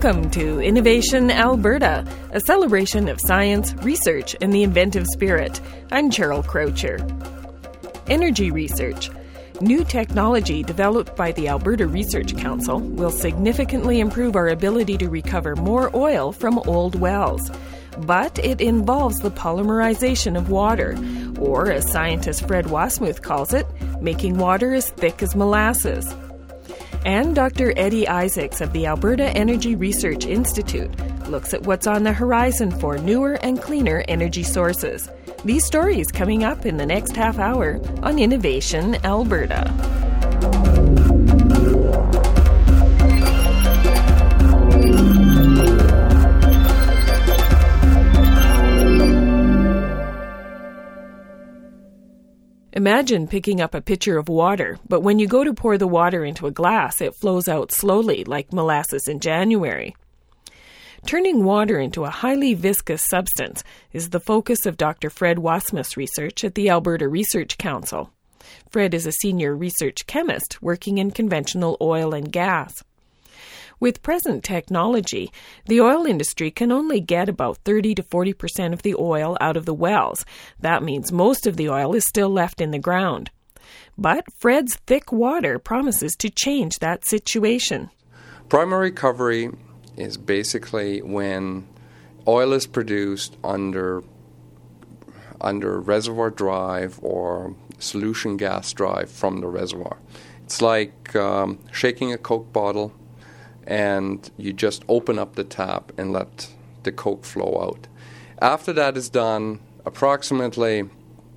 Welcome to Innovation Alberta, a celebration of science, research, and the inventive spirit. I'm Cheryl Croucher. Energy research. New technology developed by the Alberta Research Council will significantly improve our ability to recover more oil from old wells. But it involves the polymerization of water, or as scientist Fred Wasmuth calls it, making water as thick as molasses. And Dr. Eddie Isaacs of the Alberta Energy Research Institute looks at what's on the horizon for newer and cleaner energy sources. These stories coming up in the next half hour on Innovation Alberta. Imagine picking up a pitcher of water, but when you go to pour the water into a glass, it flows out slowly like molasses in January. Turning water into a highly viscous substance is the focus of Dr. Fred Wasmuth's research at the Alberta Research Council. Fred is a senior research chemist working in conventional oil and gas. With present technology, the oil industry can only get about 30 to 40% of the oil out of the wells. That means most of the oil is still left in the ground. But Fred's thick water promises to change that situation. Primary recovery is basically when oil is produced under reservoir drive or solution gas drive from the reservoir. It's like shaking a Coke bottle, and you just open up the tap and let the Coke flow out. After that is done, approximately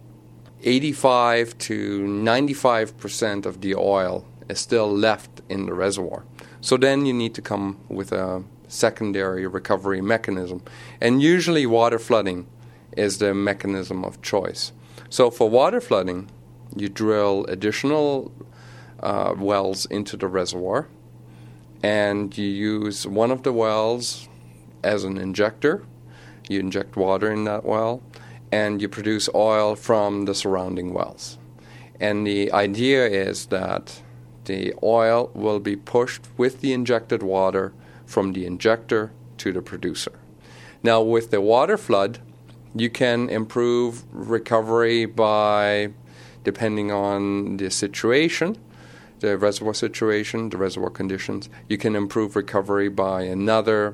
85 to 95% of the oil is still left in the reservoir. So then you need to come with a secondary recovery mechanism. And usually water flooding is the mechanism of choice. So for water flooding, you drill additional wells into the reservoir, and you use one of the wells as an injector. You inject water in that well, and you produce oil from the surrounding wells. And the idea is that the oil will be pushed with the injected water from the injector to the producer. Now, with the water flood, you can improve recovery by, depending on the situation, the reservoir situation, the reservoir conditions, you can improve recovery by another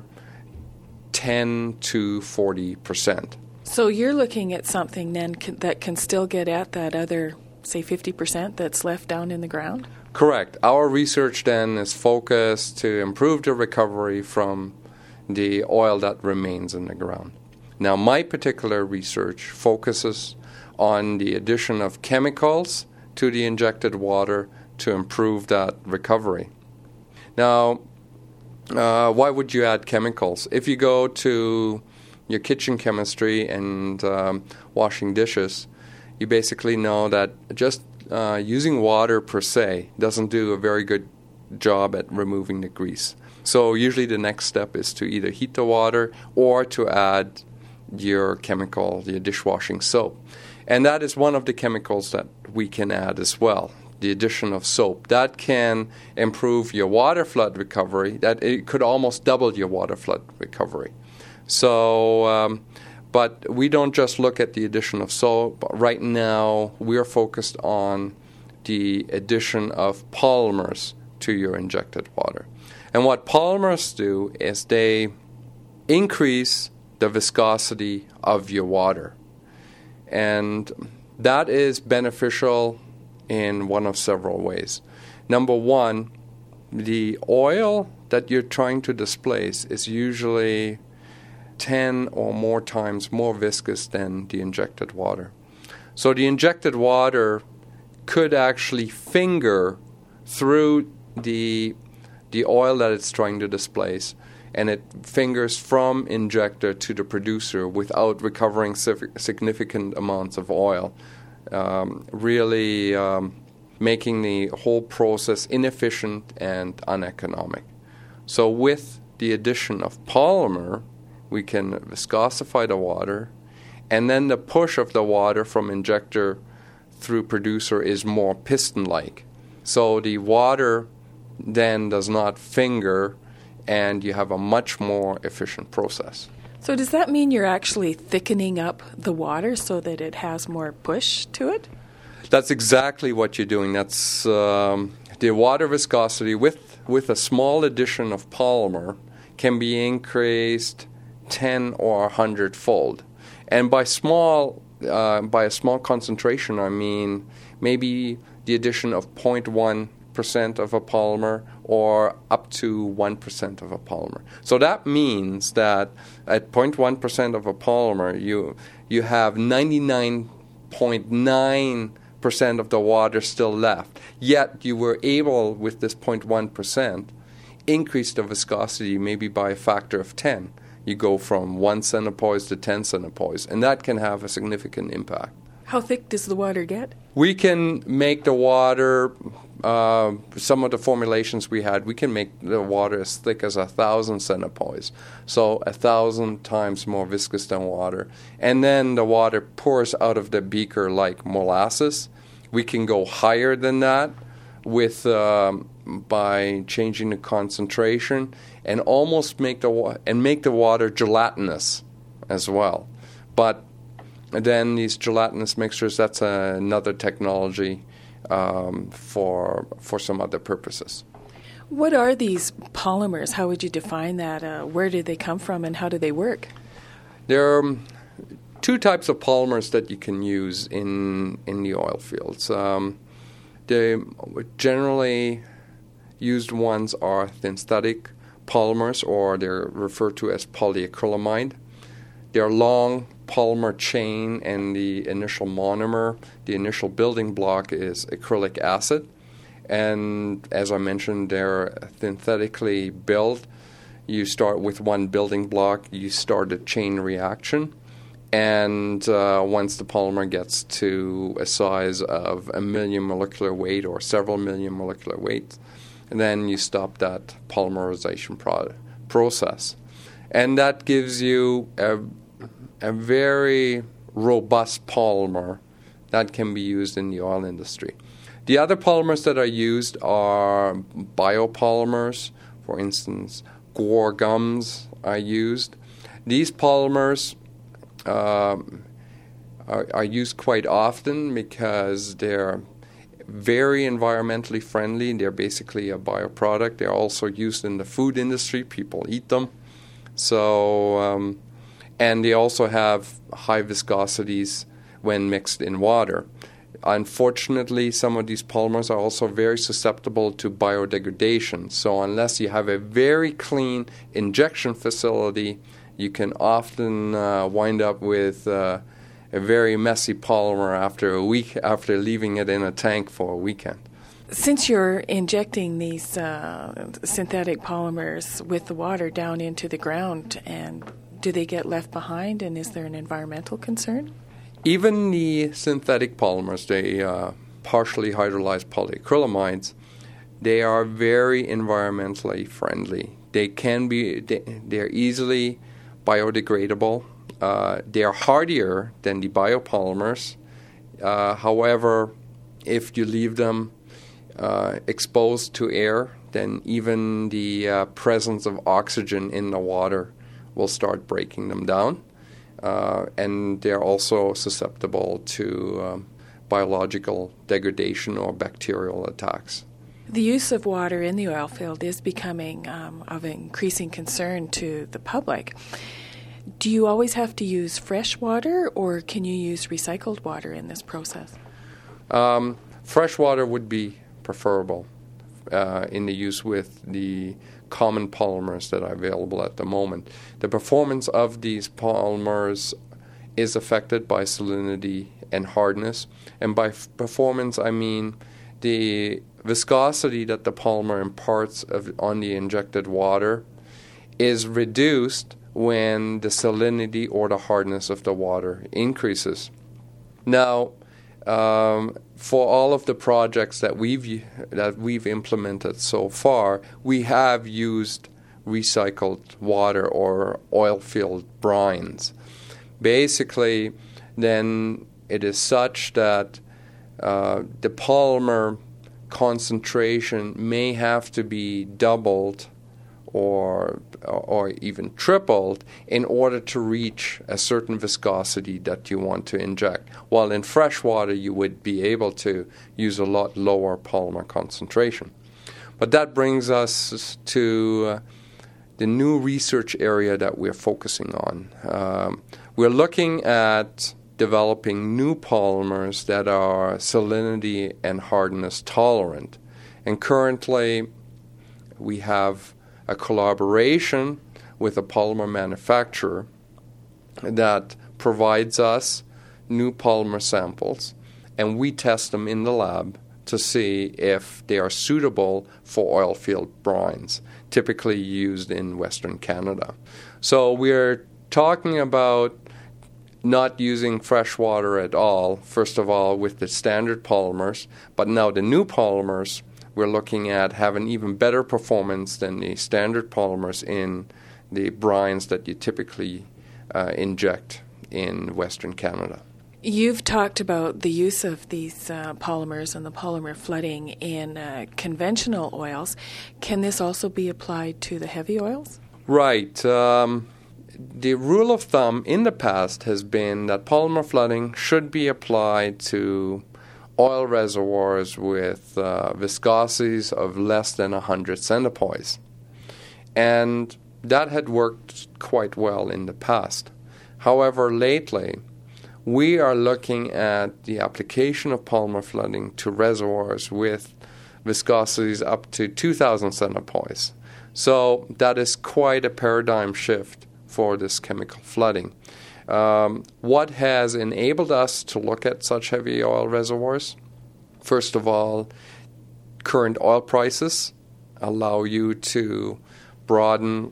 10 to 40%. So you're looking at something then that can still get at that other, say, 50% that's left down in the ground? Correct. Our research then is focused to improve the recovery from the oil that remains in the ground. Now, my particular research focuses on the addition of chemicals to the injected water to improve that recovery. Now, why would you add chemicals? If you go to your kitchen chemistry and washing dishes, you basically know that just using water per se doesn't do a very good job at removing the grease. So usually the next step is to either heat the water or to add your chemical, your dishwashing soap. And that is one of the chemicals that we can add as well. The addition of soap. That can improve your water flood recovery. That it could almost double your water flood recovery. So, but we don't just look at the addition of soap. Right now, we're focused on the addition of polymers to your injected water. And what polymers do is they increase the viscosity of your water. And that is beneficial in one of several ways. Number one, the oil that you're trying to displace is usually 10 or more times more viscous than the injected water. So the injected water could actually finger through the oil that it's trying to displace, and it fingers from injector to the producer without recovering significant amounts of oil. Really making the whole process inefficient and uneconomic. So with the addition of polymer, we can viscosify the water, and then the push of the water from injector through producer is more piston-like. So the water then does not finger and you have a much more efficient process. So does that mean you're actually thickening up the water so that it has more push to it? That's exactly what you're doing. That's the water viscosity with a small addition of polymer can be increased 10 or 100-fold. And by a small concentration, I mean maybe the addition of 0.1% of a polymer or up to 1% of a polymer. So that means that at 0.1% of a polymer, you have 99.9% of the water still left. Yet you were able, with this 0.1%, increase the viscosity maybe by a factor of 10. You go from 1 centipoise to 10 centipoise, and that can have a significant impact. How thick does the water get? We can make the water, some of the formulations we had, we can make the water as thick as 1,000 centipoise, so 1,000 times more viscous than water. And then the water pours out of the beaker like molasses. We can go higher than that by changing the concentration and almost make the water gelatinous as well. But then these gelatinous mixtures, that's another technology for some other purposes. What are these polymers? How would you define that? Where do they come from and how do they work? There are two types of polymers that you can use in the oil fields. The generally used ones are synthetic polymers, or they're referred to as polyacrylamide. They're long polymer chain, and the initial monomer, the initial building block, is acrylic acid. And as I mentioned, they're synthetically built. You start with one building block, you start a chain reaction, and once the polymer gets to a size of 1 million molecular weight or several million molecular weights, and then you stop that polymerization process. And that gives you a very robust polymer that can be used in the oil industry. The other polymers that are used are biopolymers. For instance, guar gums are used. These polymers are used quite often because they're very environmentally friendly. They're basically a bioproduct. They're also used in the food industry. People eat them. So, and they also have high viscosities when mixed in water. Unfortunately, some of these polymers are also very susceptible to biodegradation. So unless you have a very clean injection facility, you can often wind up with a very messy polymer after a week after leaving it in a tank for a weekend. Since you're injecting these synthetic polymers with the water down into the ground, and do they get left behind, and is there an environmental concern? Even the synthetic polymers, the partially hydrolyzed polyacrylamides, they are very environmentally friendly. They're easily biodegradable. They are hardier than the biopolymers. However, if you leave them exposed to air, then even the presence of oxygen in the water will start breaking them down. And they're also susceptible to biological degradation or bacterial attacks. The use of water in the oil field is becoming of increasing concern to the public. Do you always have to use fresh water, or can you use recycled water in this process? Fresh water would be preferable in the use with the common polymers that are available at the moment. The performance of these polymers is affected by salinity and hardness. And by performance, I mean the viscosity that the polymer imparts on the injected water is reduced when the salinity or the hardness of the water increases. Now, for all of the projects that we've implemented so far, we have used recycled water or oil field brines. Basically, then it is such that the polymer concentration may have to be doubled or even tripled in order to reach a certain viscosity that you want to inject. While in fresh water, you would be able to use a lot lower polymer concentration. But that brings us to the new research area that we're focusing on. We're looking at developing new polymers that are salinity and hardness tolerant. And currently, we have a collaboration with a polymer manufacturer that provides us new polymer samples, and we test them in the lab to see if they are suitable for oil field brines, typically used in Western Canada. So we're talking about not using fresh water at all, first of all, with the standard polymers, but now the new polymers we're looking at have an even better performance than the standard polymers in the brines that you typically inject in Western Canada. You've talked about the use of these polymers and the polymer flooding in conventional oils. Can this also be applied to the heavy oils? Right. The rule of thumb in the past has been that polymer flooding should be applied to oil reservoirs with viscosities of less than 100 centipoise. And that had worked quite well in the past. However, lately, we are looking at the application of polymer flooding to reservoirs with viscosities up to 2,000 centipoise. So that is quite a paradigm shift for this chemical flooding. What has enabled us to look at such heavy oil reservoirs? First of all, current oil prices allow you to broaden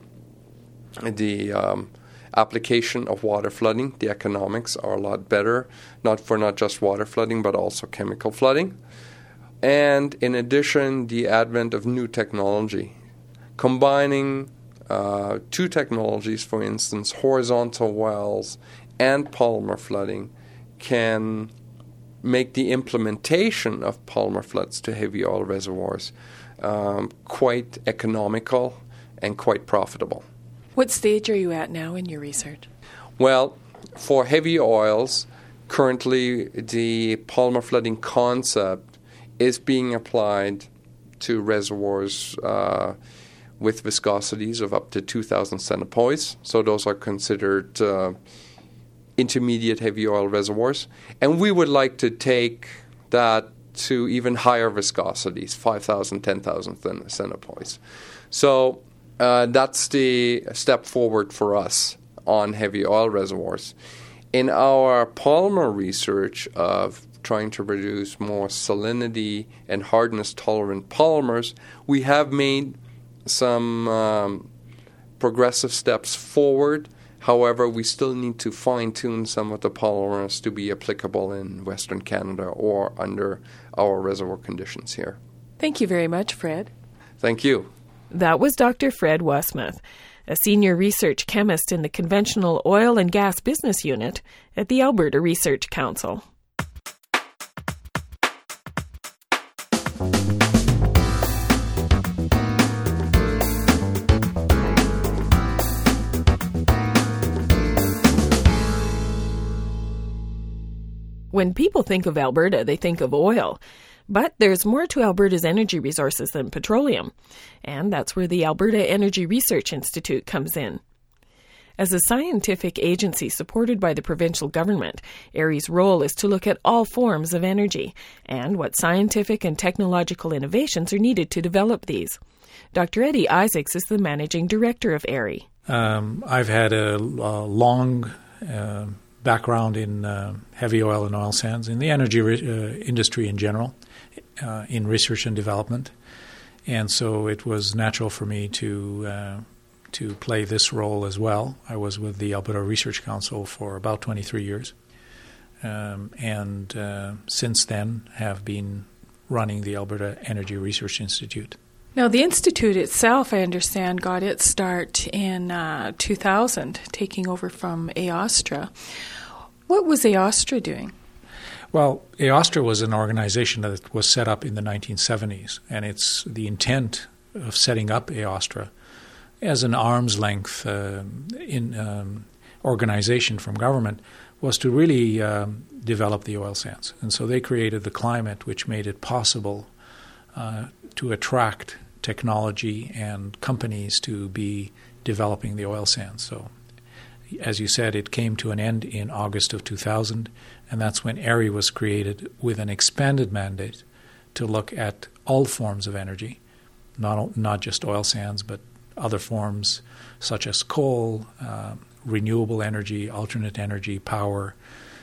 the application of water flooding. The economics are a lot better, not just water flooding, but also chemical flooding. And in addition, the advent of new technology. Combining two technologies, for instance, horizontal wells and polymer flooding, can make the implementation of polymer floods to heavy oil reservoirs quite economical and quite profitable. What stage are you at now in your research? Well, for heavy oils, currently the polymer flooding concept is being applied to reservoirs with viscosities of up to 2,000 centipoise. So those are considered intermediate heavy oil reservoirs. And we would like to take that to even higher viscosities, 5,000, 10,000 centipoise. So that's the step forward for us on heavy oil reservoirs. In our polymer research of trying to produce more salinity and hardness tolerant polymers, we have made some progressive steps forward. However, we still need to fine-tune some of the polymers to be applicable in Western Canada or under our reservoir conditions here. Thank you very much, Fred. Thank you. That was Dr. Fred Wasmuth, a senior research chemist in the Conventional Oil and Gas Business Unit at the Alberta Research Council. When people think of Alberta, they think of oil. But there's more to Alberta's energy resources than petroleum, and that's where the Alberta Energy Research Institute comes in. As a scientific agency supported by the provincial government, ARI's role is to look at all forms of energy and what scientific and technological innovations are needed to develop these. Dr. Eddie Isaacs is the managing director of ARI. I've had a long background in heavy oil and oil sands, in the energy industry in general, in research and development. And so it was natural for me to play this role as well. I was with the Alberta Research Council for about 23 years, and since then have been running the Alberta Energy Research Institute. Now, the Institute itself, I understand, got its start in 2000, taking over from AOSTRA. What was AOSTRA doing? Well, AOSTRA was an organization that was set up in the 1970s, and it's the intent of setting up AOSTRA as an arm's length organization from government, was to really develop the oil sands. And so they created the climate which made it possible to attract technology and companies to be developing the oil sands. So, as you said, it came to an end in August of 2000, and that's when ERI was created with an expanded mandate to look at all forms of energy, not just oil sands, but other forms such as coal, renewable energy, alternate energy, power,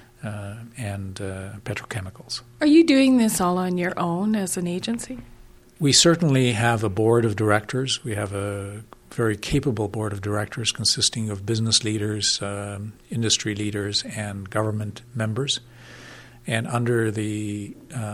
and petrochemicals. Are you doing this all on your own as an agency? We certainly have a board of directors. We have a very capable board of directors consisting of business leaders, industry leaders, and government members. And under the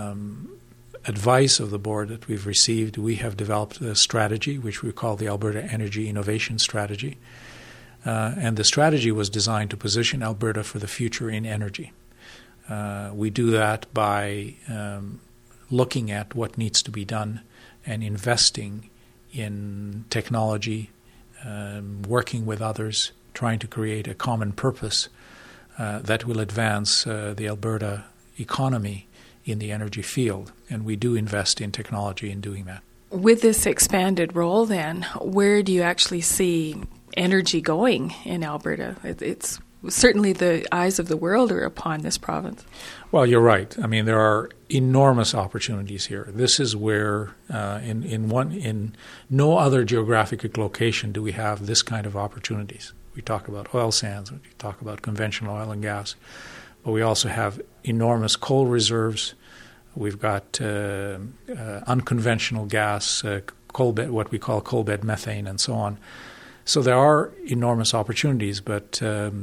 advice of the board that we've received, we have developed a strategy which we call the Alberta Energy Innovation Strategy. And the strategy was designed to position Alberta for the future in energy. We do that by looking at what needs to be done and investing in technology, working with others, trying to create a common purpose that will advance the Alberta economy in the energy field. And we do invest in technology in doing that. With this expanded role then, where do you actually see energy going in Alberta? It's certainly the eyes of the world are upon this province. Well, you're right. I mean, there are enormous opportunities here. This is where, in no other geographic location do we have this kind of opportunities. We talk about oil sands, we talk about conventional oil and gas, but we also have enormous coal reserves. We've got unconventional gas, coal bed, what we call coal bed methane, and so on. So there are enormous opportunities, but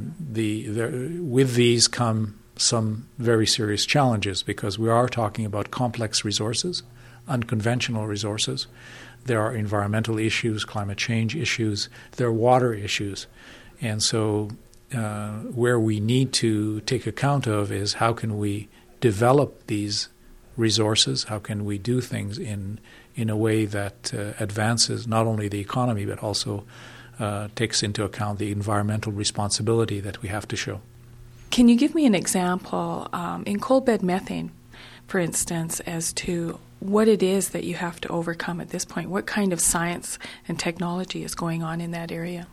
with these come some very serious challenges because we are talking about complex resources, unconventional resources. There are environmental issues, climate change issues, there are water issues. And so where we need to take account of is how can we develop these resources, how can we do things in a way that advances not only the economy but also takes into account the environmental responsibility that we have to show. Can you give me an example in coal bed methane, for instance, as to what it is that you have to overcome at this point? What kind of science and technology is going on in that area?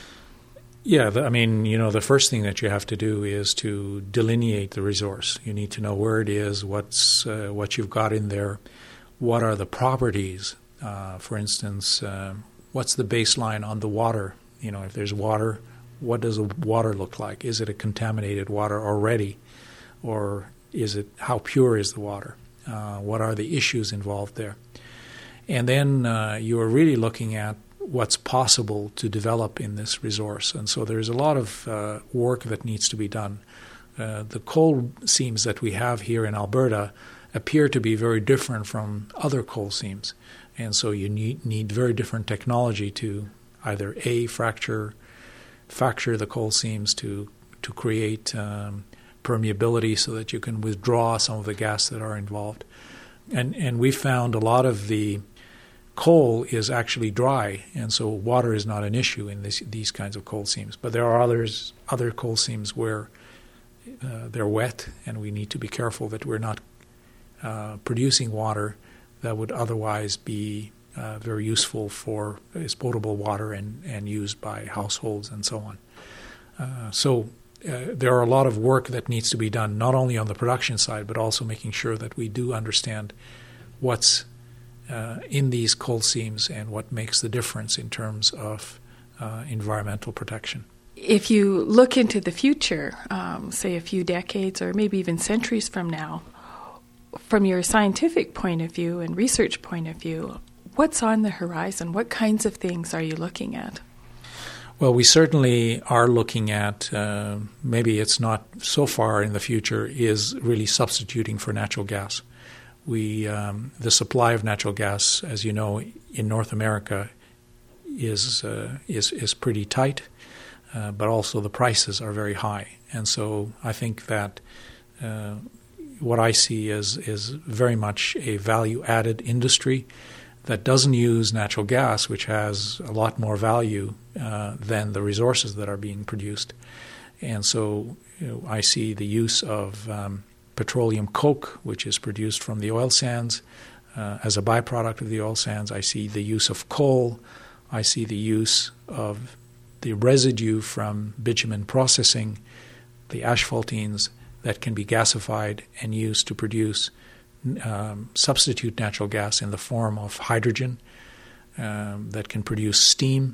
Yeah, the first thing that you have to do is to delineate the resource. You need to know where it is, what you've got in there, what are the properties. For instance, what's the baseline on the water? If there's water, what does the water look like? Is it a contaminated water already? Or how pure is the water? What are the issues involved there? And then you are really looking at what's possible to develop in this resource. And so there's a lot of work that needs to be done. The coal seams that we have here in Alberta appear to be very different from other coal seams. And so you need very different technology to either fracture the coal seams to create permeability so that you can withdraw some of the gas that are involved. And we found a lot of the coal is actually dry, and so water is not an issue in these kinds of coal seams. But there are other coal seams where they're wet, and we need to be careful that we're not producing water that would otherwise be very useful as potable water and used by households and so on. So there are a lot of work that needs to be done, not only on the production side, but also making sure that we do understand what's in these coal seams and what makes the difference in terms of environmental protection. If you look into the future, say a few decades or maybe even centuries from now, from your scientific point of view and research point of view, what's on the horizon? What kinds of things are you looking at? Well, we certainly are looking at, maybe it's not so far in the future, is really substituting for natural gas. The supply of natural gas, as you know, in North America is pretty tight, but also the prices are very high. And so I think that what I see is very much a value-added industry that doesn't use natural gas, which has a lot more value than the resources that are being produced. And so I see the use of petroleum coke, which is produced from the oil sands, as a byproduct of the oil sands. I see the use of coal. I see the use of the residue from bitumen processing, the asphaltenes that can be gasified and used to produce substitute natural gas in the form of hydrogen, that can produce steam,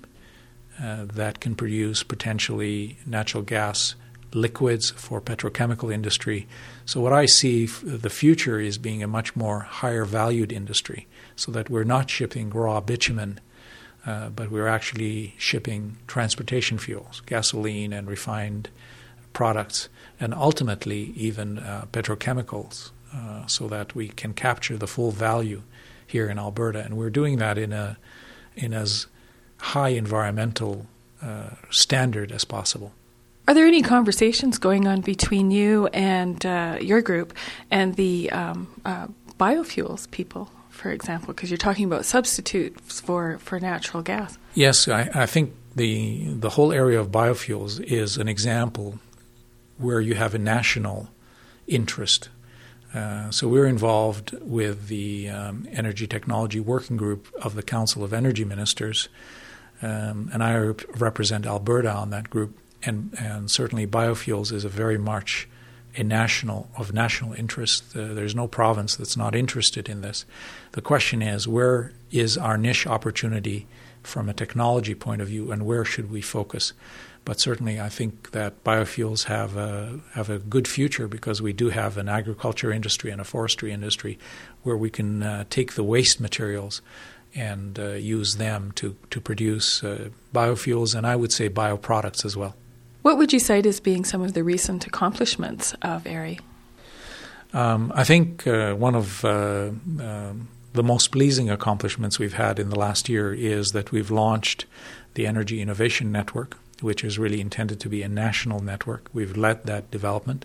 that can produce potentially natural gas liquids for petrochemical industry. So what I see the future is being a much more higher valued industry, so that we're not shipping raw bitumen, but we're actually shipping transportation fuels, gasoline and refined products, and ultimately even petrochemicals, so that we can capture the full value here in Alberta. And we're doing that in as high environmental standard as possible. Are there any conversations going on between you and your group and the biofuels people, for example, because you're talking about substitutes for natural gas? Yes, I think the whole area of biofuels is an example where you have a national interest. So we're involved with the Energy Technology Working Group of the Council of Energy Ministers, and I represent Alberta on that group. And certainly biofuels is a very much of national interest. There's no province that's not interested in this. The question is, where is our niche opportunity from a technology point of view, and where should we focus? But certainly I think that biofuels have a good future, because we do have an agriculture industry and a forestry industry where we can take the waste materials and use them to produce biofuels, and I would say bioproducts as well. What would you cite as being some of the recent accomplishments of AERI? I think one of the most pleasing accomplishments we've had in the last year is that we've launched the Energy Innovation Network, which is really intended to be a national network. We've led that development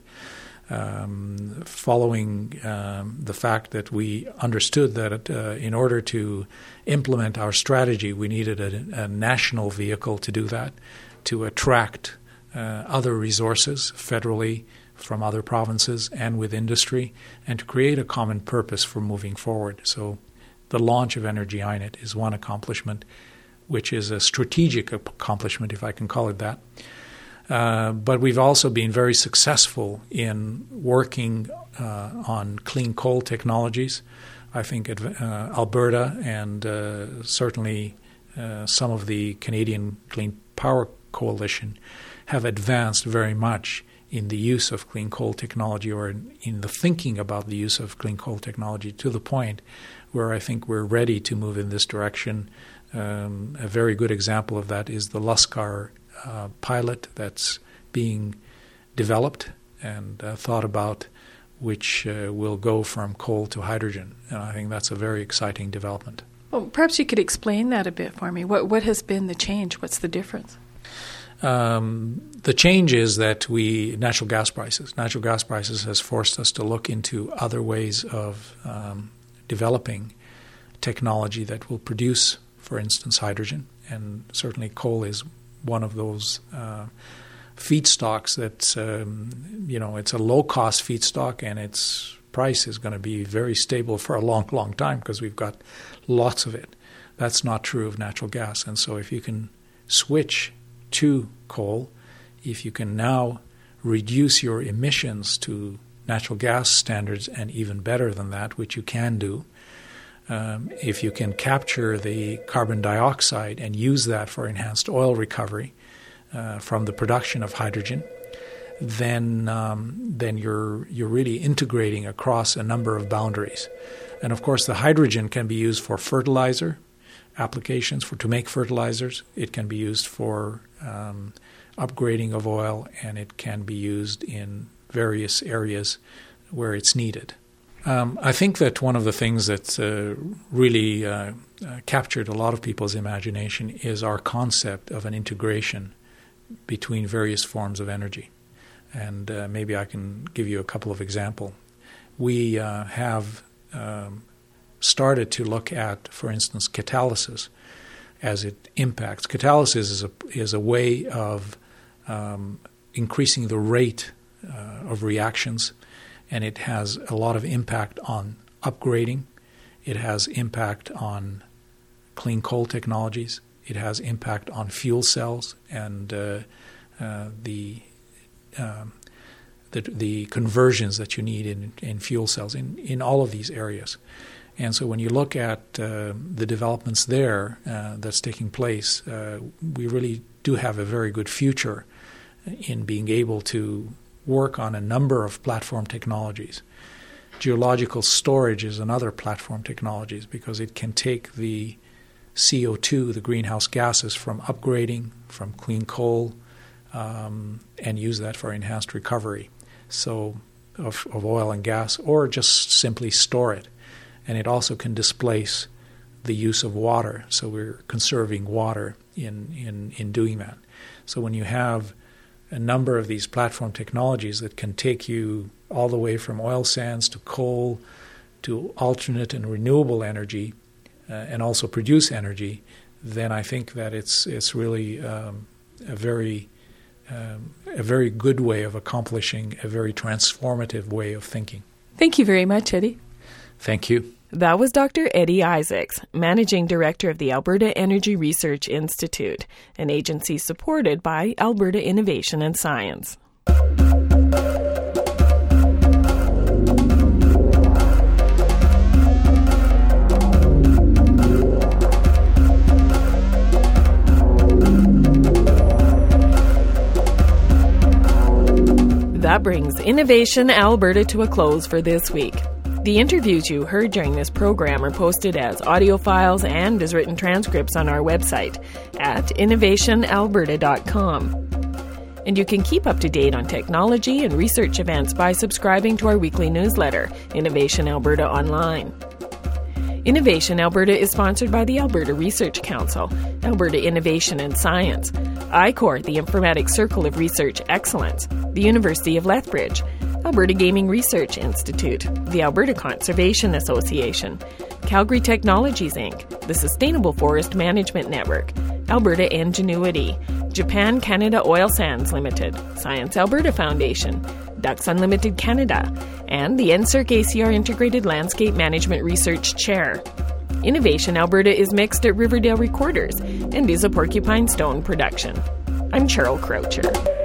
following the fact that we understood that in order to implement our strategy, we needed a national vehicle to do that, to attract other resources federally from other provinces and with industry, and to create a common purpose for moving forward. So the launch of Energy INET is one accomplishment, which is a strategic accomplishment, if I can call it that. But we've also been very successful in working on clean coal technologies. I think Alberta and certainly some of the Canadian Clean Power Coalition have advanced very much in the use of clean coal technology, or in the thinking about the use of clean coal technology, to the point where I think we're ready to move in this direction. A very good example of that is the Luscar pilot that's being developed and thought about, which will go from coal to hydrogen. And I think that's a very exciting development. Well, perhaps you could explain that a bit for me. What has been the change? What's the difference? The change is that natural gas prices has forced us to look into other ways of developing technology that will produce, for instance, hydrogen. And certainly coal is one of those feedstocks that's, it's a low-cost feedstock, and its price is going to be very stable for a long, long time because we've got lots of it. That's not true of natural gas. And so if you can switch to coal, if you can now reduce your emissions to natural gas standards and even better than that, which you can do, if you can capture the carbon dioxide and use that for enhanced oil recovery from the production of hydrogen, then you're really integrating across a number of boundaries. And of course, the hydrogen can be used for fertilizer applications, to make fertilizers. It can be used for upgrading of oil, and it can be used in various areas where it's needed. I think that one of the things that's really captured a lot of people's imagination is our concept of an integration between various forms of energy. And maybe I can give you a couple of examples. We have started to look at, for instance, catalysis as it impacts. Catalysis is a way of increasing the rate of reactions, and it has a lot of impact on upgrading. It has impact on clean coal technologies. It has impact on fuel cells and the conversions that you need in fuel cells in all of these areas. And so when you look at the developments there that's taking place, we really do have a very good future in being able to work on a number of platform technologies. Geological storage is another platform technologies because it can take the CO2, the greenhouse gases, from upgrading, from clean coal, and use that for enhanced recovery of oil and gas, or just simply store it. And it also can displace the use of water, so we're conserving water in doing that. So when you have a number of these platform technologies that can take you all the way from oil sands to coal to alternate and renewable energy and also produce energy, then I think that it's really a very good way of accomplishing a very transformative way of thinking. Thank you very much, Eddie. Thank you. That was Dr. Eddie Isaacs, Managing Director of the Alberta Energy Research Institute, an agency supported by Alberta Innovation and Science. That brings Innovation Alberta to a close for this week. The interviews you heard during this program are posted as audio files and as written transcripts on our website at innovationalberta.com. And you can keep up to date on technology and research events by subscribing to our weekly newsletter, Innovation Alberta Online. Innovation Alberta is sponsored by the Alberta Research Council, Alberta Innovation and Science, I-CORE, the Informatics Circle of Research Excellence, the University of Lethbridge, Alberta Gaming Research Institute, the Alberta Conservation Association, Calgary Technologies Inc., the Sustainable Forest Management Network, Alberta Ingenuity, Japan Canada Oil Sands Limited, Science Alberta Foundation, Ducks Unlimited Canada, and the NSERC ACR Integrated Landscape Management Research Chair. Innovation Alberta is mixed at Riverdale Recorders and is a Porcupine Stone production. I'm Cheryl Croucher.